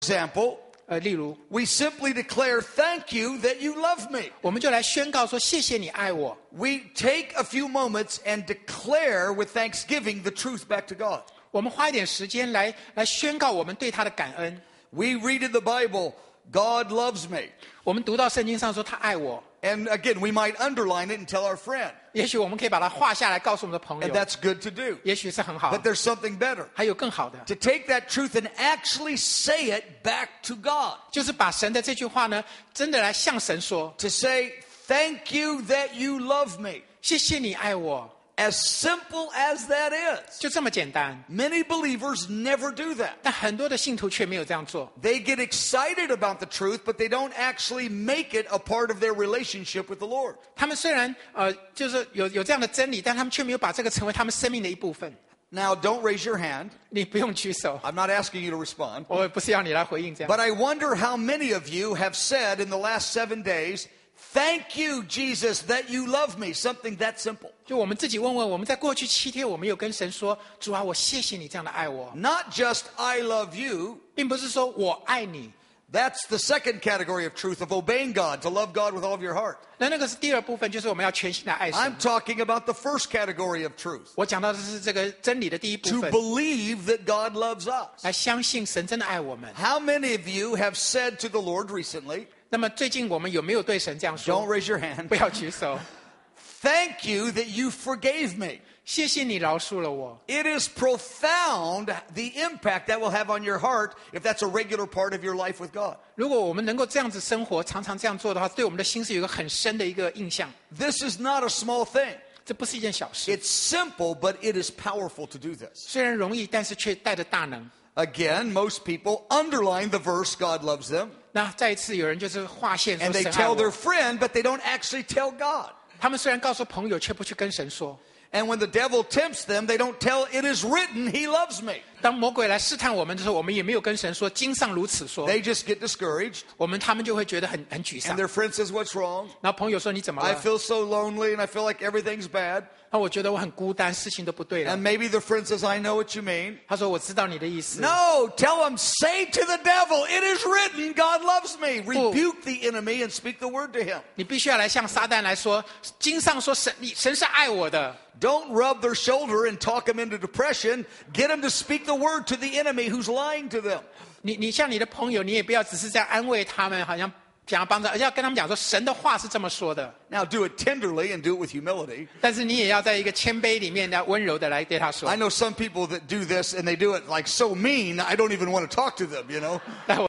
example, 例如 we simply declare, thank you that you love me. 我们就来宣告说谢谢你爱我。 We take a few moments and declare with thanksgiving the truth back to God. 我们花一点时间来宣告我们对他的感恩。 We read in the Bible, God loves me. 我们读到圣经上说他爱我， And again, we might underline it and tell our friend. 也许我们可以把它画下来告诉我们的朋 And 友， that's good to do. 也许是很好 But，there's something better. 还有更好的， To take that truth and actually say it back to God. 就是把神的这句话呢，真的来向神说， To say, thank you that you love me. 谢谢你爱我， As simple as that is. 就这么简单。 Many believers never do that. 但很多的信徒却没有这样做， They get excited about the truth, but they don't actually make it a part of their relationship with the Lord. 他们虽然就是有这样的真理，但他们却没有把这个成为他们生命的一部分。 Now, don't raise your hand. 你不用举手， I'm not asking you to respond. 我不是要你来回应这样。 But I wonder how many of you have said in the last 7 days, thank you, Jesus, that you love me. Something that simple. 就我们自己问问，我们在过去7天，我们有跟神说，主啊，我谢谢你这样的爱我， Not just I love you. 并不是说我爱你。 That's the second category of truth, of obeying God, to love God with all of your heart. 那个是第二部分，就是我们要全心的爱 I'm 神。 talking about the first category of truth. 我讲到的是这个真理的第一部 To 分， believe that God loves us. 来相信神真的爱我们。 How many of you have said to the Lord recently, 那么最近我们有没有对神这样 don't 说？ raise your hand, 不要举手。 thank you that you forgave me. 谢谢你饶恕了我。 It is profound the impact that will have on your heart if that's a regular part of your life with God. 如果我们能够这样子生活，常常这样做的话，对我们的心是有一个很深的一个印象。 This is not a small thing. 这不是一件小事， It's simple, but it is powerful to do this. 虽然容易，但是却带着大能。 Again, most people underline the verse, God loves them, 那再一次，有人就是划线说 and they 神爱 tell their 我， friend, but they don't actually tell God. 他们虽然告诉朋友，却不去跟神说。 And when the devil tempts them, they don't tell, it is written, he loves me. 当魔鬼来试探我们的时候，我们也没有跟神说经上如此说， They just get discouraged, 他们就会觉得很沮 and 丧。 their friend says, what's wrong? 然后朋友说你怎么 I 了？ feel so lonely, and I feel like everything's bad. 那我觉得我很孤单，事情都不对了 And。maybe the friend says, I know what you mean. 他说我知道你的意思。 No, tell them, say to the devil, it is written, God loves me. Rebuke the enemy and speak the word to him. 你必须要来向撒旦来说，经上说神是爱我的。 Don't rub their shoulder and talk them into depression. Get them to speak the word to the enemy who's lying to them. 你像你的朋友，你也不要只是在安慰他们，好像想要帮着，而且要跟他们讲说神的话是这么说的。 Now do it tenderly and do it with humility. 但是你也要在一个谦卑里面，要温柔的来对他说 I。know some people that do this and they do it like so mean, I don't even want to talk to them, you know. 但我